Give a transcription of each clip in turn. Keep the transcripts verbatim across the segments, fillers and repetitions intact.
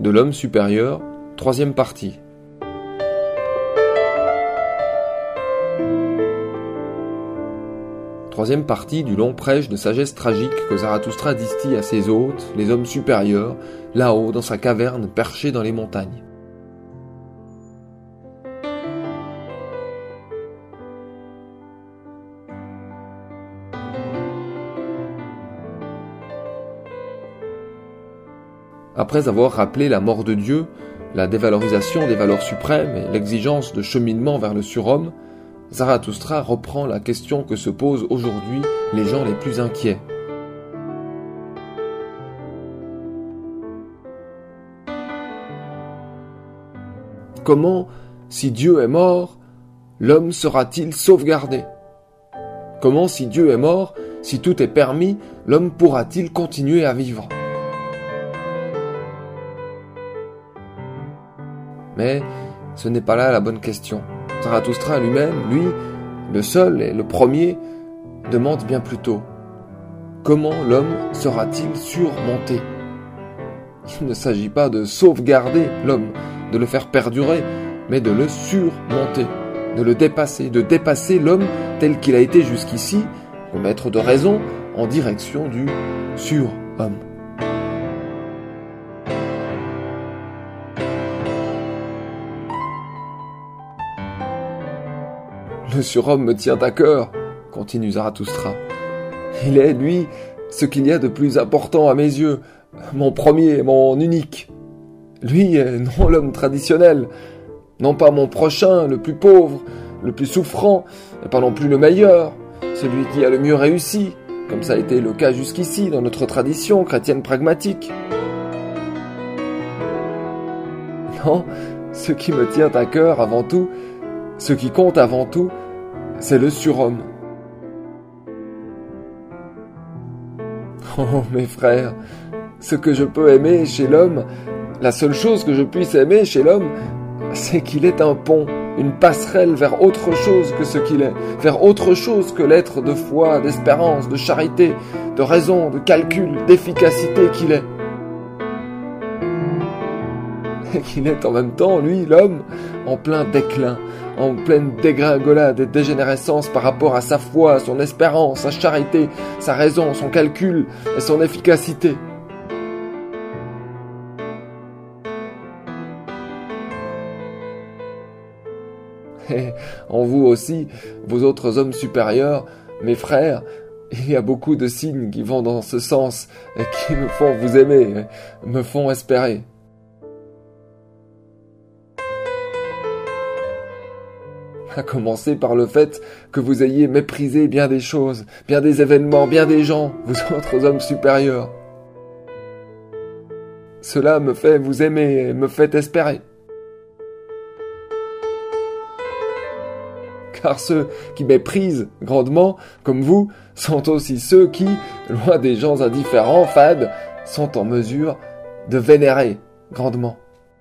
de l'homme supérieur, troisième partie. Troisième partie du long prêche de sagesse tragique que Zarathustra distille à ses hôtes, les hommes supérieurs, là-haut dans sa caverne perchée dans les montagnes. Après avoir rappelé la mort de Dieu, la dévalorisation des valeurs suprêmes et l'exigence de cheminement vers le surhomme, Zarathustra reprend la question que se posent aujourd'hui les gens les plus inquiets. Comment, si Dieu est mort, l'homme sera-t-il sauvegardé? Comment, si Dieu est mort, si tout est permis, l'homme pourra-t-il continuer à vivre? Mais ce n'est pas là la bonne question. Zarathustra lui-même, lui, le seul et le premier, demande bien plus tôt: comment l'homme sera-t-il surmonté? Il ne s'agit pas de sauvegarder l'homme, de le faire perdurer, mais de le surmonter, de le dépasser, de dépasser l'homme tel qu'il a été jusqu'ici, au maître de raison, en direction du surhomme. Le surhomme me tient à cœur, continue Zarathustra. Il est, lui, ce qu'il y a de plus important à mes yeux, mon premier, mon unique. Lui, non l'homme traditionnel, non pas mon prochain, le plus pauvre, le plus souffrant, et pas non plus le meilleur, celui qui a le mieux réussi, comme ça a été le cas jusqu'ici dans notre tradition chrétienne pragmatique. Non, ce qui me tient à cœur avant tout, ce qui compte avant tout, c'est le surhomme. Oh, mes frères, ce que je peux aimer chez l'homme, la seule chose que je puisse aimer chez l'homme, c'est qu'il est un pont, une passerelle vers autre chose que ce qu'il est, vers autre chose que l'être de foi, d'espérance, de charité, de raison, de calcul, d'efficacité qu'il est. Et qu'il est en même temps, lui, l'homme, en plein déclin, en pleine dégringolade et dégénérescence par rapport à sa foi, son espérance, sa charité, sa raison, son calcul et son efficacité. Et en vous aussi, vos autres hommes supérieurs, mes frères, il y a beaucoup de signes qui vont dans ce sens et qui me font vous aimer, me font espérer. À commencer par le fait que vous ayez méprisé bien des choses, bien des événements, bien des gens, vous autres hommes supérieurs. Cela me fait vous aimer et me fait espérer. Car ceux qui méprisent grandement, comme vous, sont aussi ceux qui, loin des gens indifférents, fades, sont en mesure de vénérer grandement.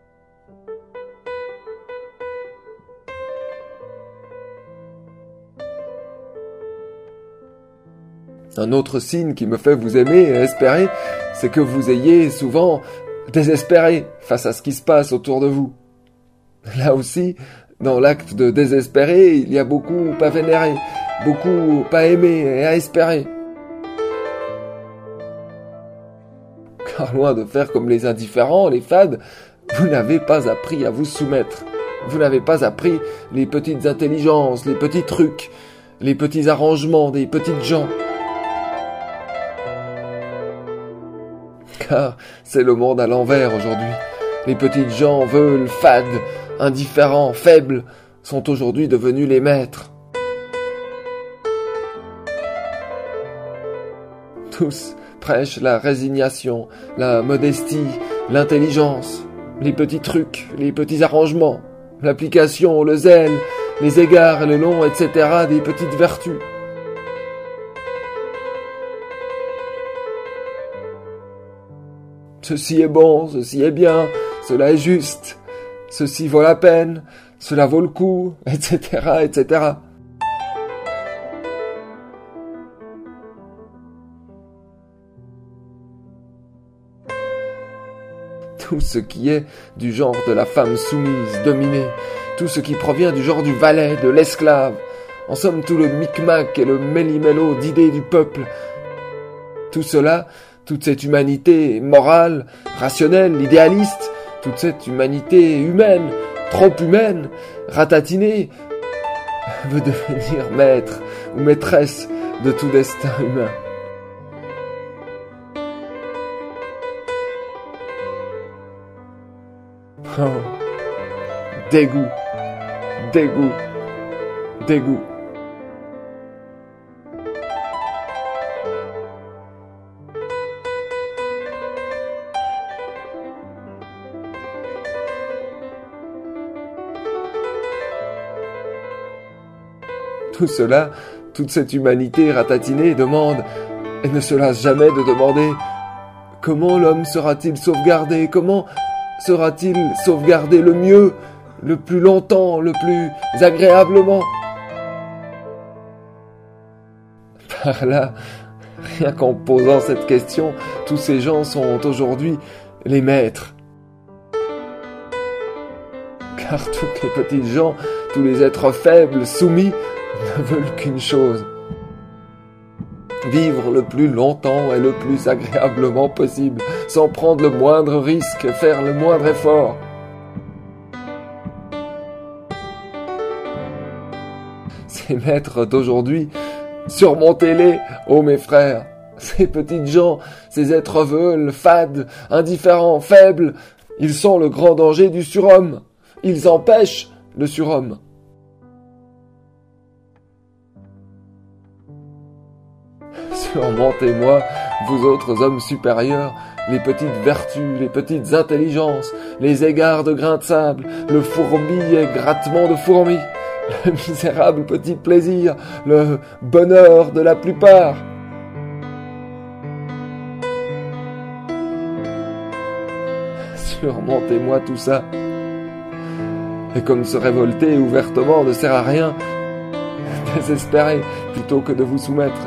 Un autre signe qui me fait vous aimer et espérer, c'est que vous ayez souvent désespéré face à ce qui se passe autour de vous. Là aussi, dans l'acte de désespérer, il y a beaucoup à vénérer, beaucoup à aimer et à espérer. Car loin de faire comme les indifférents, les fades, vous n'avez pas appris à vous soumettre. Vous n'avez pas appris les petites intelligences, les petits trucs, les petits arrangements des petites gens. Car c'est le monde à l'envers aujourd'hui. Les petites gens veulent, fades, indifférents, faibles, sont aujourd'hui devenus les maîtres. Tous prêchent la résignation, la modestie, l'intelligence, les petits trucs, les petits arrangements, l'application, le zèle, les égards et le long, et cetera des petites vertus. Ceci est bon, ceci est bien, cela est juste, ceci vaut la peine, cela vaut le coup, et cetera, et cetera. tout ce qui est du genre de la femme soumise, dominée, tout ce qui provient du genre du valet, de l'esclave, en somme tout le micmac et le méli-mélo d'idées du peuple. Tout cela, toute cette humanité morale, rationnelle, idéaliste, toute cette humanité humaine, trop humaine, ratatinée, veut devenir maître ou maîtresse de tout destin humain. Oh, dégoût, dégoût, dégoût. Tout cela, toute cette humanité ratatinée demande, et ne se lasse jamais de demander, comment l'homme sera-t-il sauvegardé? Comment sera-t-il sauvegardé le mieux, le plus longtemps, le plus agréablement? Par là, rien qu'en posant cette question, tous ces gens sont aujourd'hui les maîtres. Car tous les petits gens, tous les êtres faibles, soumis, ne veulent qu'une chose: vivre le plus longtemps et le plus agréablement possible, sans prendre le moindre risque, faire le moindre effort. Ces maîtres d'aujourd'hui, surmontez-les, ô mes frères. Ces petites gens, ces êtres veules, fades, indifférents, faibles, ils sont le grand danger du surhomme. Ils empêchent le surhomme. Surmontez-moi, vous autres hommes supérieurs, les petites vertus, les petites intelligences, les égards de grains de sable, le fourbi et grattement de fourmis, le misérable petit plaisir, le bonheur de la plupart. Surmontez-moi tout ça. Et comme se révolter ouvertement ne sert à rien, désespérez plutôt que de vous soumettre.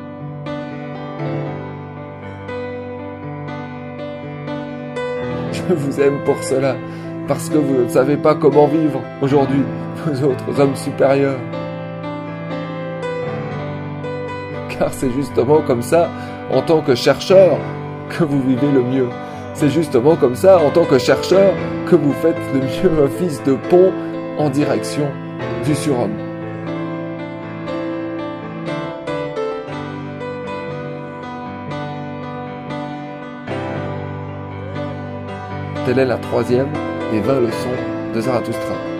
Je vous aime pour cela, parce que vous ne savez pas comment vivre aujourd'hui, vous autres hommes supérieurs. Car c'est justement comme ça, en tant que chercheur, que vous vivez le mieux. C'est justement comme ça, en tant que chercheur, que vous faites le mieux office de pont en direction du surhomme. Telle est la troisième des vingt leçons de Zarathustra.